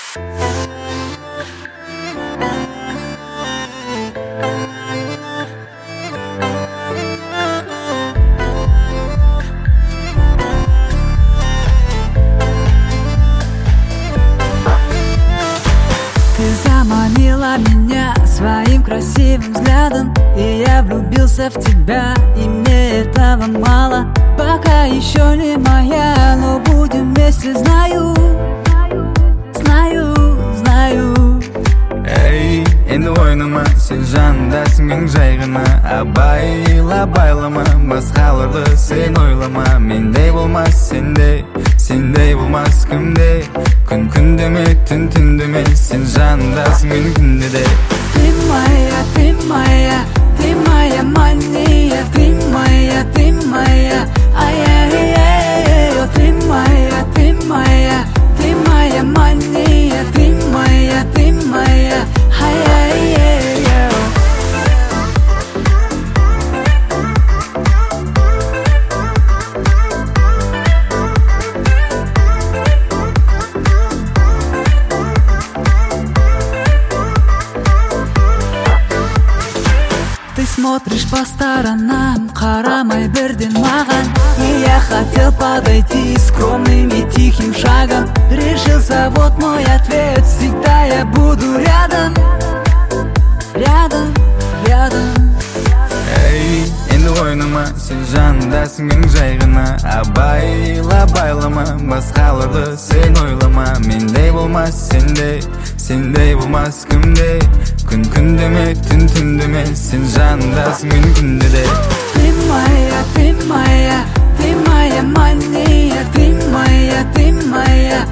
Заманила меня своим красивым взглядом, и я влюбился в тебя, и мне этого мало. Пока еще не моя, но будем вместе, знаю, знаю, знаю. Эй, енді ойнама, сен жанымдасың менің жай ғана. Абайла байлама, басқаларды сен ойлама. Мендей болмас сендей, сендей болмас кімде. Күн күндеме, түн түндеме, сен жанымдасың менің күнде де. Ты моя, ты моя, ты моя мания, ты моя, ты моя, ай-яй-яй-яй. Ты моя, ты моя, ты моя мания, ты моя, ты моя, ай-яй-яй-яй. Ты смотришь по сторонам, қарамай бірден маған. И я хотел подойти скромным и тихим шагом. Решился, вот мой ответ, всегда я буду рядом, рядом, рядом. Эй, енді ойнама, сен жанымдасың менің жай ғана. Абайла байлама, басқаларды сен ойлама. Мендей болмас сендей, сендей болмас кімде. Күн күндеме, түн түндеме, сен жанымдасың менің күнде де. Ты моя, ты моя, ты моя мания, ты моя, ты моя,